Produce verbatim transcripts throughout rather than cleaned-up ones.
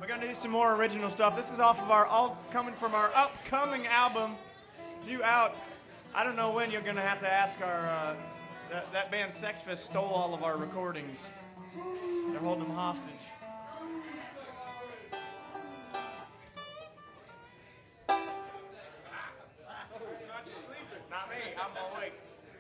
We're gonna do some more original stuff. This is off of our, all coming from our upcoming album, due out. I don't know when. You're gonna have to ask our, uh, that, that band Sex Fist stole all of our recordings. They're holding them hostage. Not you sleeping. Not me, I'm awake.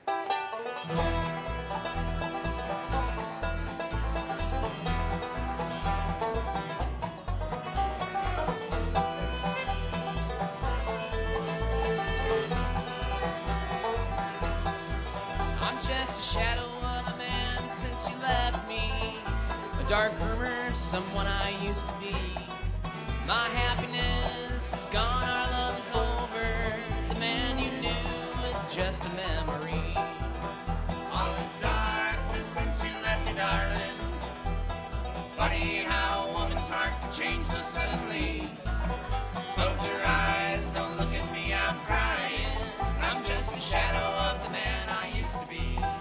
Shadow of a man since you left me, a dark rumor, someone I used to be. My happiness is gone, our love is over. The man you knew is just a memory. All is darkness since you left me, darling. Funny how a woman's heart can change so suddenly. Close your eyes, don't look at me, I'm crying. I'm just a shadow of the man I used to be.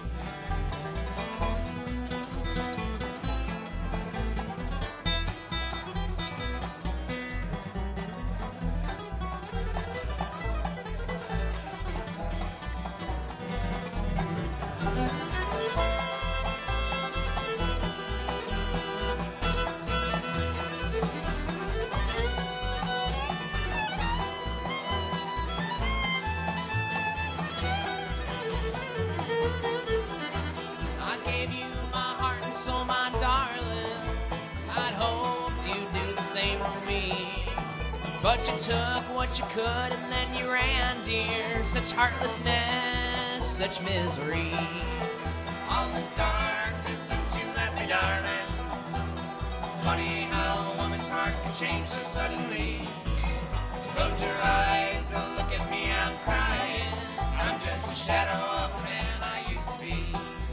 So my darling, I'd hoped you'd do the same for me. But you took what you could and then you ran, dear. Such heartlessness, such misery. All this darkness since you left me, darling. Funny how a woman's heart can change so suddenly. Close your eyes, don't look at me, I'm crying. I'm just a shadow of the man I used to be.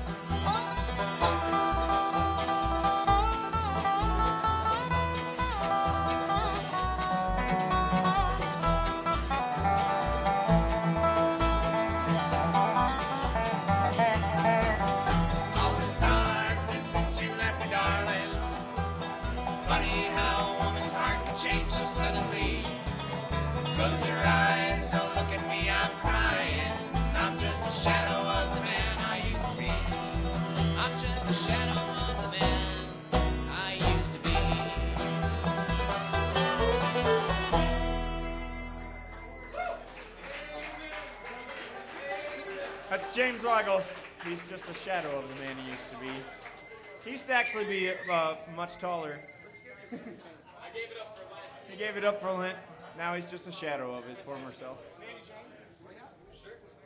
Change so suddenly. Close your eyes, don't look at me, I'm crying. I'm just a shadow of the man I used to be. I'm just a shadow of the man I used to be. That's James Weigel. He's just a shadow of the man he used to be. He used to actually be uh, much taller. He gave it up for Lent. Now he's just a shadow of his former self.